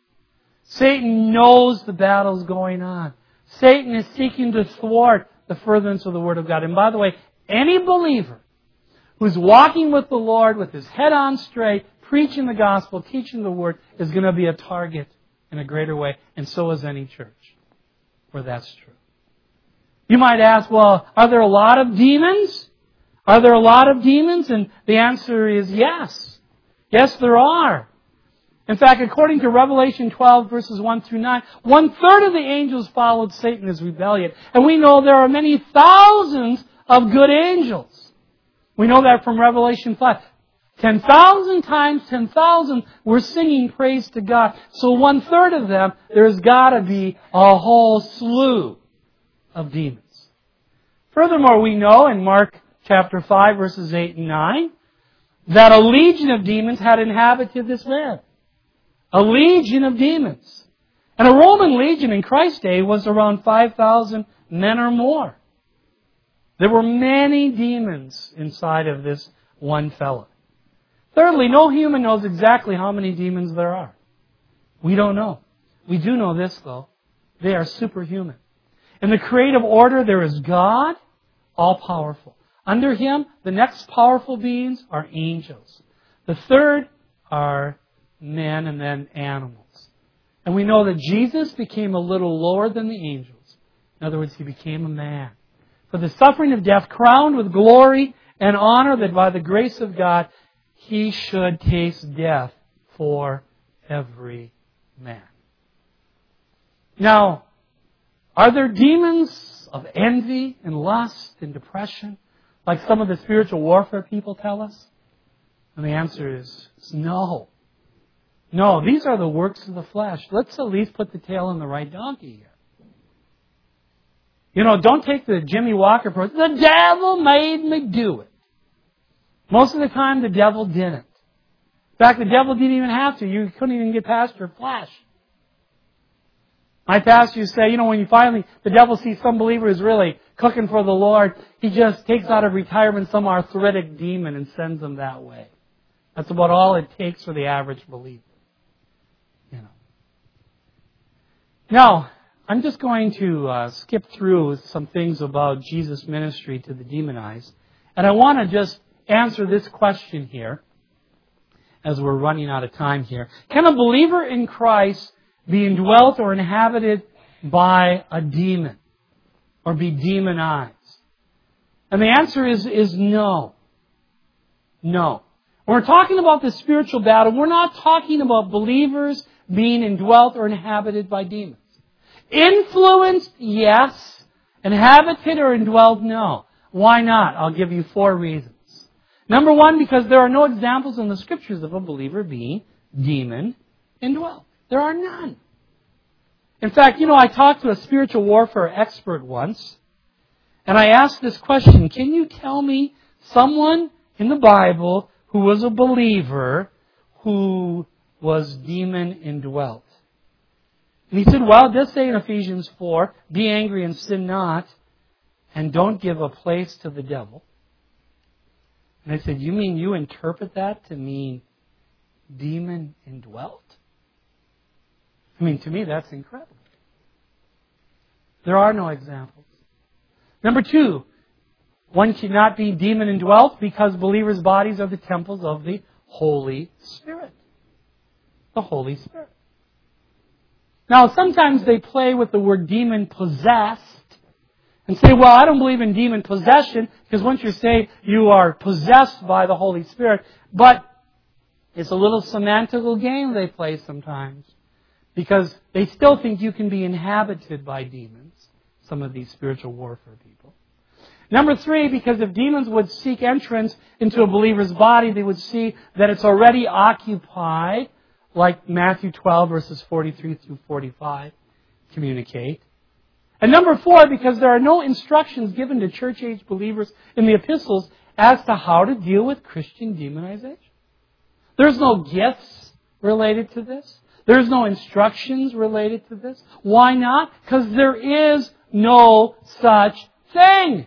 Satan knows the battle's going on. Satan is seeking to thwart the furtherance of the Word of God. And by the way, any believer who's walking with the Lord with his head on straight, preaching the gospel, teaching the Word, is going to be a target in a greater way. And so is any church where that's true. You might ask, well, are there a lot of demons? Are there a lot of demons? And the answer is yes. Yes, there are. In fact, according to Revelation 12, verses 1 through 9, 1/3 of the angels followed Satan in his rebellion. And we know there are many thousands of good angels. We know that from Revelation 5. 10,000 times 10,000 were singing praise to God. So 1/3 of them, there's got to be a whole slew of demons. Furthermore, we know in Mark chapter 5, verses 8 and 9, that a legion of demons had inhabited this man. A legion of demons. And a Roman legion in Christ's day was around 5,000 men or more. There were many demons inside of this one fellow. Thirdly, no human knows exactly how many demons there are. We don't know. We do know this, though. They are superhuman. In the creative order, there is God, all-powerful. Under Him, the next powerful beings are angels. The third are men and then animals. And we know that Jesus became a little lower than the angels. In other words, He became a man. For the suffering of death, crowned with glory and honor, that by the grace of God, He should taste death for every man. Now, are there demons of envy and lust and depression, like some of the spiritual warfare people tell us? And the answer is no. No, these are the works of the flesh. Let's at least put the tail on the right donkey here. You know, don't take the Jimmy Walker approach. The devil made me do it. Most of the time, the devil didn't. In fact, the devil didn't even have to. You couldn't even get past your flesh. My pastor used to say, when the devil sees some believer who's really cooking for the Lord, he just takes out of retirement some arthritic demon and sends them that way. That's about all it takes for the average believer. Now, I'm just going to skip through some things about Jesus' ministry to the demonized. And I want to just answer this question here, as we're running out of time here. Can a believer in Christ be indwelt or inhabited by a demon, or be demonized? And the answer is no. No. When we're talking about the spiritual battle, we're not talking about believers being indwelt or inhabited by demons. Influenced, yes. Inhabited or indwelt, no. Why not? I'll give you 4 reasons. Number 1, because there are no examples in the Scriptures of a believer being demon indwelt. There are none. In fact, I talked to a spiritual warfare expert once, and I asked this question: can you tell me someone in the Bible who was a believer who was demon indwelt? And he said, well, it does say in Ephesians 4, be angry and sin not, and don't give a place to the devil. And I said, you mean you interpret that to mean demon indwelt? To me, that's incredible. There are no examples. Number 2, one cannot be demon indwelt because believers' bodies are the temples of the Holy Spirit. The Holy Spirit. Now, sometimes they play with the word demon possessed and say, well, I don't believe in demon possession because once you're saved, you are possessed by the Holy Spirit. But it's a little semantical game they play sometimes because they still think you can be inhabited by demons, some of these spiritual warfare people. Number 3, because if demons would seek entrance into a believer's body, they would see that it's already occupied, like Matthew 12, verses 43 through 45 communicate. And number 4, because there are no instructions given to church-age believers in the epistles as to how to deal with Christian demonization. There's no gifts related to this. There's no instructions related to this. Why not? Because there is no such thing.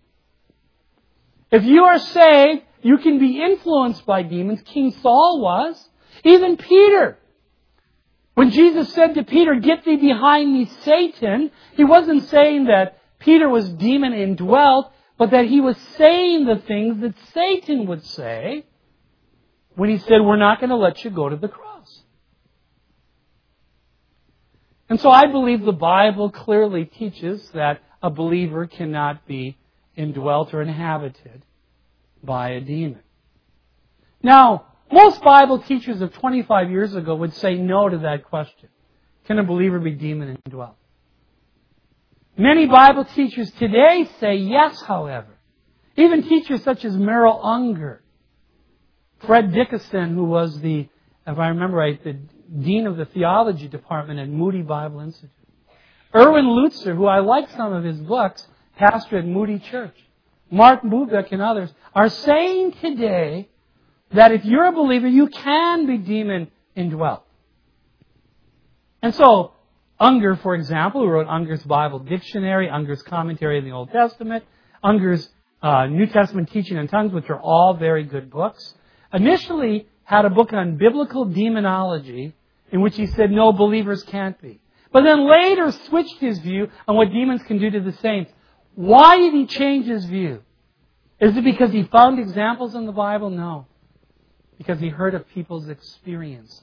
If you are saved, you can be influenced by demons. King Saul was. Even Peter. When Jesus said to Peter, get thee behind me, Satan, He wasn't saying that Peter was demon indwelt, but that he was saying the things that Satan would say when he said, we're not going to let you go to the cross. And so I believe the Bible clearly teaches that a believer cannot be indwelt or inhabited by a demon. Now, Most Bible teachers of 25 years ago would say no to that question. Can a believer be demon indwelt? Many Bible teachers today say yes, however. Even teachers such as Merrill Unger, Fred Dickinson, who was if I remember right, the dean of the theology department at Moody Bible Institute. Erwin Lutzer, who I like some of his books, pastor at Moody Church. Mark Bubeck and others are saying today that if you're a believer, you can be demon indwelt. And so, Unger, for example, who wrote Unger's Bible Dictionary, Unger's Commentary on the Old Testament, Unger's New Testament Teaching in Tongues, which are all very good books, initially had a book on biblical demonology in which he said no, believers can't be. But then later switched his view on what demons can do to the saints. Why did he change his view? Is it because he found examples in the Bible? No. Because he heard of people's experiences.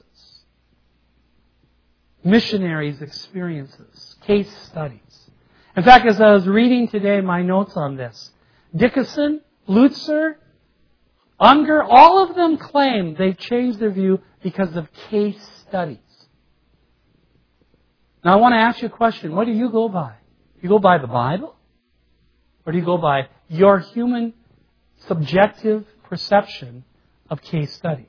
Missionaries' experiences. Case studies. In fact, as I was reading today my notes on this, Dickinson, Lutzer, Unger, all of them claim they've changed their view because of case studies. Now I want to ask you a question. What do you go by? Do you go by the Bible? Or do you go by your human subjective perception of case studies?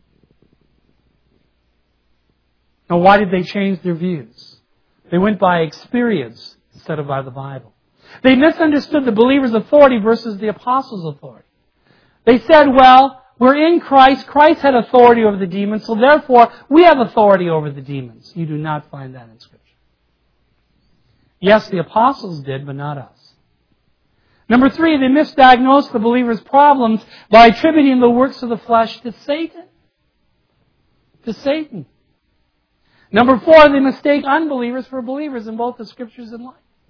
Now, why did they change their views? They went by experience instead of by the Bible. They misunderstood the believer's authority versus the apostles' authority. They said, well, we're in Christ. Christ had authority over the demons, so therefore we have authority over the demons. You do not find that in Scripture. Yes, the apostles did, but not us. Number 3, they misdiagnosed the believer's problems by attributing the works of the flesh to Satan. To Satan. Number 4, they mistake unbelievers for believers in both the Scriptures and life.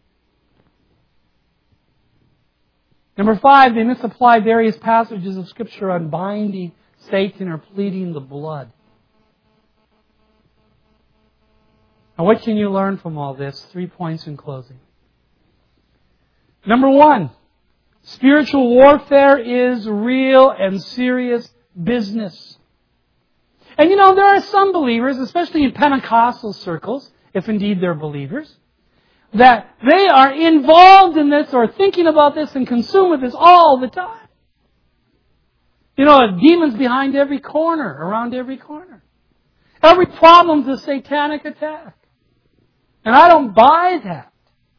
Number 5, they misapply various passages of Scripture on binding Satan or pleading the blood. Now, what can you learn from all this? 3 points in closing. Number 1, spiritual warfare is real and serious business. And you know, there are some believers, especially in Pentecostal circles, if indeed they're believers, that they are involved in this or thinking about this and consumed with this all the time. You know, demons behind every corner, around every corner. Every problem's a satanic attack. And I don't buy that.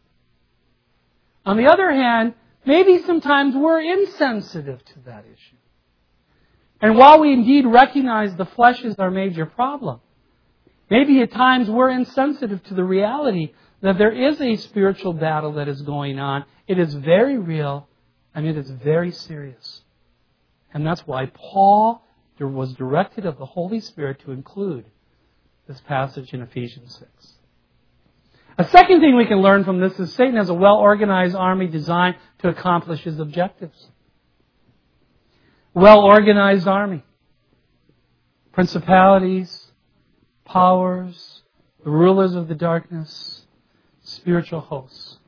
On the other hand, maybe sometimes we're insensitive to that issue. And while we indeed recognize the flesh is our major problem, maybe at times we're insensitive to the reality that there is a spiritual battle that is going on. It is very real and it is very serious. And that's why Paul was directed of the Holy Spirit to include this passage in Ephesians 6. A second thing we can learn from this is Satan has a well-organized army designed to accomplish his objectives. Well-organized army. Principalities, powers, the rulers of the darkness, spiritual hosts.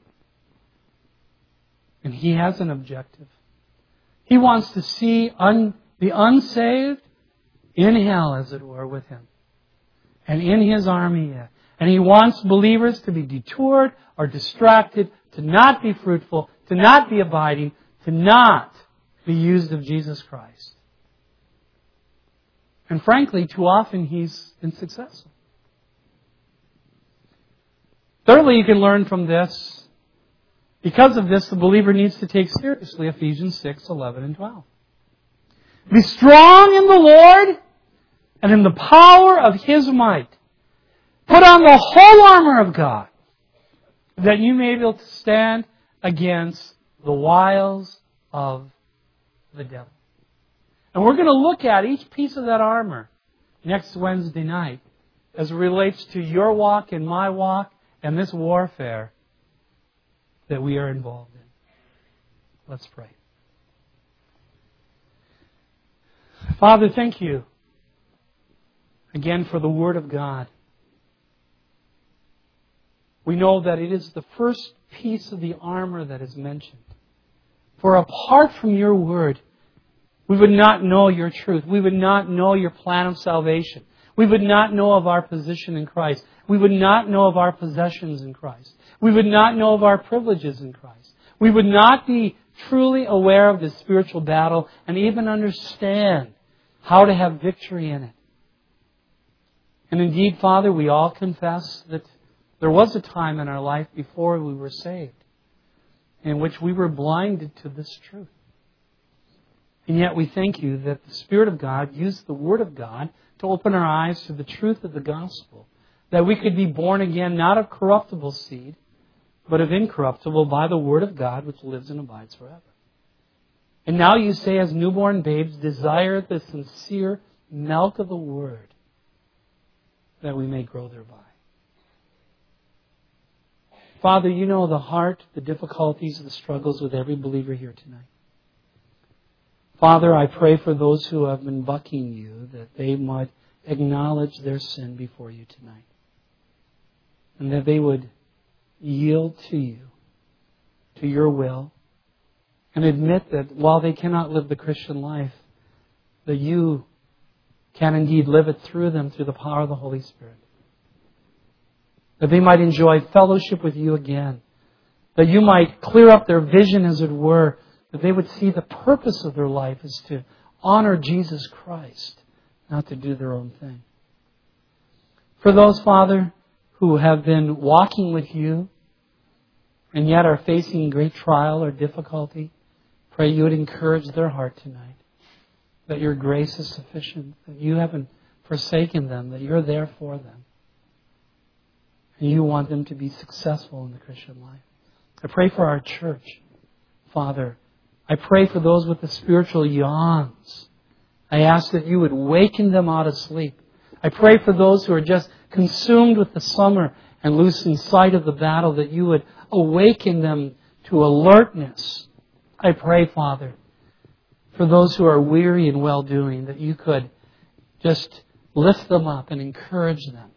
And he has an objective. He wants to see the unsaved in hell, as it were, with him. And in his army yet. And he wants believers to be detoured or distracted, to not be fruitful, to not be abiding, to not be used of Jesus Christ. And frankly, too often he's been successful. Thirdly, you can learn from this. Because of this, the believer needs to take seriously Ephesians 6, 11, and 12. Be strong in the Lord and in the power of His might. Put on the whole armor of God, that you may be able to stand against the wiles of the devil. And we're going to look at each piece of that armor next Wednesday night as it relates to your walk and my walk and this warfare that we are involved in. Let's pray. Father, thank you again for the Word of God. We know that it is the first piece of the armor that is mentioned. For apart from your Word, We would not know your truth. We would not know your plan of salvation. We would not know of our position in Christ. We would not know of our possessions in Christ. We would not know of our privileges in Christ. We would not be truly aware of the spiritual battle and even understand how to have victory in it. And indeed, Father, we all confess that there was a time in our life before we were saved in which we were blinded to this truth. And yet we thank you that the Spirit of God used the Word of God to open our eyes to the truth of the gospel, that we could be born again not of corruptible seed, but of incorruptible by the Word of God which lives and abides forever. And now you say, as newborn babes, desire the sincere milk of the Word, that we may grow thereby. Father, you know the heart, the difficulties, the struggles with every believer here tonight. Father, I pray for those who have been bucking you, that they might acknowledge their sin before you tonight. And that they would yield to you, to your will, and admit that while they cannot live the Christian life, that you can indeed live it through them through the power of the Holy Spirit. That they might enjoy fellowship with you again. That you might clear up their vision, as it were. That they would see the purpose of their life is to honor Jesus Christ, not to do their own thing. For those, Father, who have been walking with you and yet are facing great trial or difficulty, pray you would encourage their heart tonight. That your grace is sufficient, that you haven't forsaken them, that you're there for them. And you want them to be successful in the Christian life. I pray for our church, Father. I pray for those with the spiritual yawns. I ask that you would waken them out of sleep. I pray for those who are just consumed with the summer and losing sight of the battle, that you would awaken them to alertness. I pray, Father, for those who are weary and well-doing, that you could just lift them up and encourage them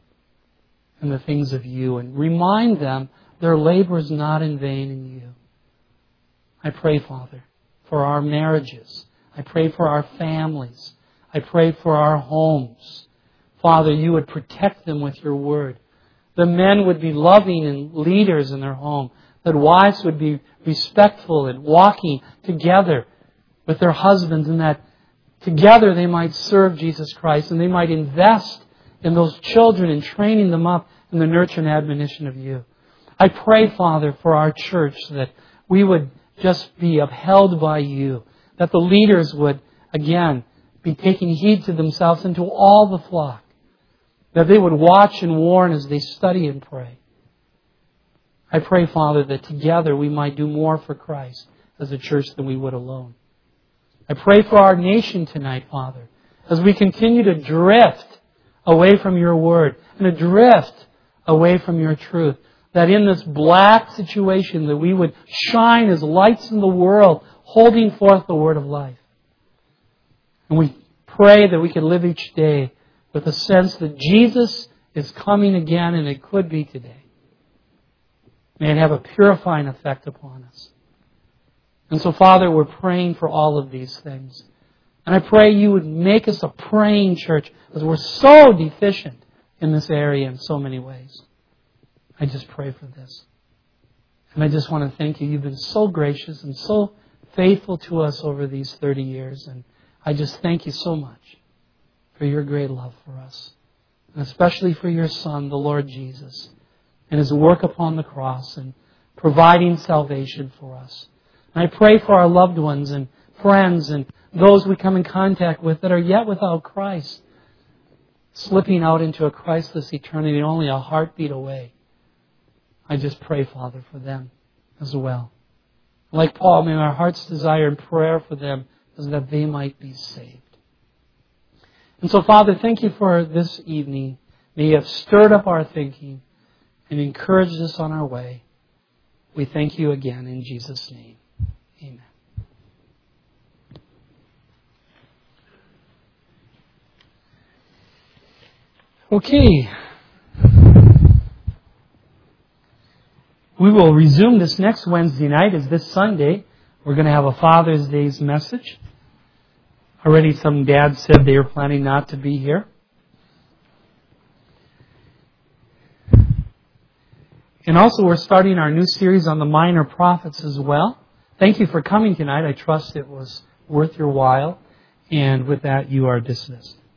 in the things of you and remind them their labor is not in vain in you. I pray, Father, for our marriages. I pray for our families. I pray for our homes. Father, you would protect them with your word. The men would be loving and leaders in their home. That wives would be respectful and walking together with their husbands, and that together they might serve Jesus Christ and they might invest in those children and training them up in the nurture and admonition of you. I pray, Father, for our church that we would just be upheld by you, that the leaders would, again, be taking heed to themselves and to all the flock, that they would watch and warn as they study and pray. I pray, Father, that together we might do more for Christ as a church than we would alone. I pray for our nation tonight, Father, as we continue to drift away from your word and to drift away from your truth, that in this black situation that we would shine as lights in the world, holding forth the word of life. And we pray that we can live each day with a sense that Jesus is coming again, and it could be today. May it have a purifying effect upon us. And so, Father, we're praying for all of these things. And I pray you would make us a praying church, as we're so deficient in this area in so many ways. I just pray for this. And I just want to thank you. You've been so gracious and so faithful to us over these 30 years. And I just thank you so much for your great love for us. And especially for your Son, the Lord Jesus, and His work upon the cross and providing salvation for us. And I pray for our loved ones and friends and those we come in contact with that are yet without Christ, slipping out into a Christless eternity only a heartbeat away. I just pray, Father, for them as well. Like Paul, may our heart's desire and prayer for them is that they might be saved. And so, Father, thank you for this evening. May you have stirred up our thinking and encouraged us on our way. We thank you again in Jesus' name. Amen. Okay. We will resume this next Wednesday night, as this Sunday we're going to have a Father's Day's message. Already some dads said they were planning not to be here. And also we're starting our new series on the minor prophets as well. Thank you for coming tonight. I trust it was worth your while. And with that, you are dismissed.